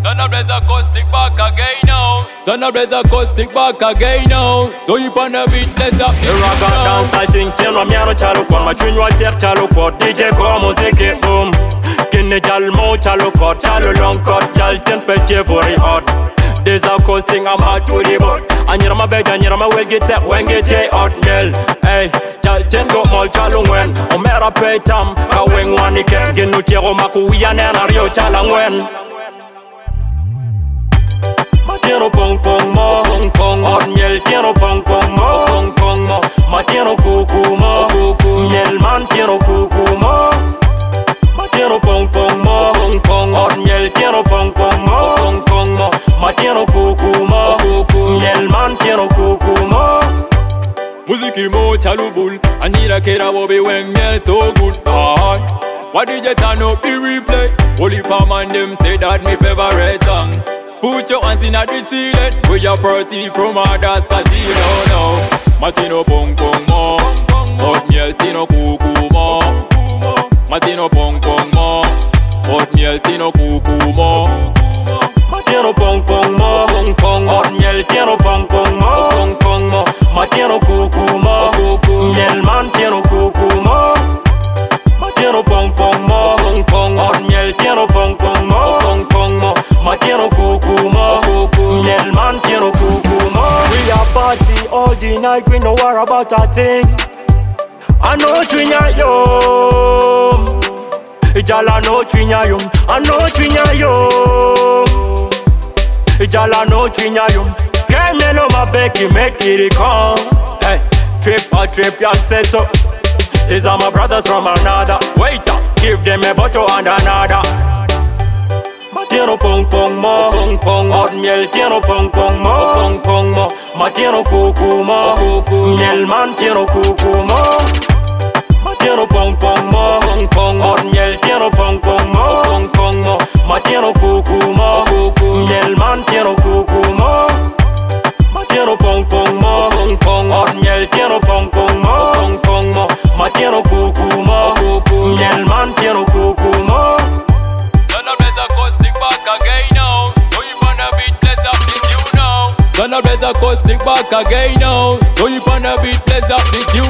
Son of Blaze acoustic back again now. Son of Blaze acoustic back again now. So you on the beat, let's up the raga dance, I think tieno miano chalo kwa machunyo alter chalo kwa DJ kwa musique boom. Kine jalmo chalo kwa chalo long cut jal ten petje vori hot. Des acoustic I'm hot to the boat. Anyira ma beg anyira ma well get up when get ye hot nel. Hey, jal ten go mol chalo ngwen. Omera pay tam ka weng wani ken genu tiero makuya nena rio chala ngwen. Tieno pong pong mo, pong pong hot miel. Tieno pong pong mo, pong pong mo. Ma tieno kuku mo, miel man tieno kuku mo. Ma tieno pong pong mo, pong pong hot miel. Tieno pong pong mo, pong pong mo. Ma tieno kuku mo, miel man tieno kuku mo. Musiki mo chalubul, Anira kera wobe when miel so good. Aye, why did you turn up the replay? Holy Palm and them say that me favorite song. Put your hands in at the ceiling. We are party from others casino now. Matino pong pong mo, hot miel tino kuku mo. Matino pong pong mo, hot miel tino kuku mo. Matino pong pong mo, pong pong hot miel tino pong pong mo, pong pong mo. Matino kuku mo, miel man tino kuku mo. Matino pong pong mo, pong pong hot miel tino pong pong mo, pong pong mo. Matino kuku mo, miel man tino kuku mo. We are party all the night, we know worry about a thing. I know twinya yo, Ijala no twinya yo, I know twinya yo, Ijala no twinya yo. Can't you know my Becky make it come? Hey, trip ya say so. These are my brothers from another. Wait up, give them a bottle and another. Tieno pong pong mo, pong pong hot miel. Tieno pong pong mo, pong pong mo. Ma tieno kuku mo, miel man tieno kuku mo. Ma tieno pong pong mo, pong pong hot miel. Tieno pong pong mo, pong pong mo. Ma tieno kuku mo, miel man tieno kuku mo. Ma tieno pong pong mo, pong pong hot miel. Tieno pong pong mo, pong pong mo. Ma tieno kuku mo, miel man tieno kuku mo. Again now, so you on the beat, let's up the tune now. Son of Blaze acoustic back again now, so you on the beat, let's up the tune.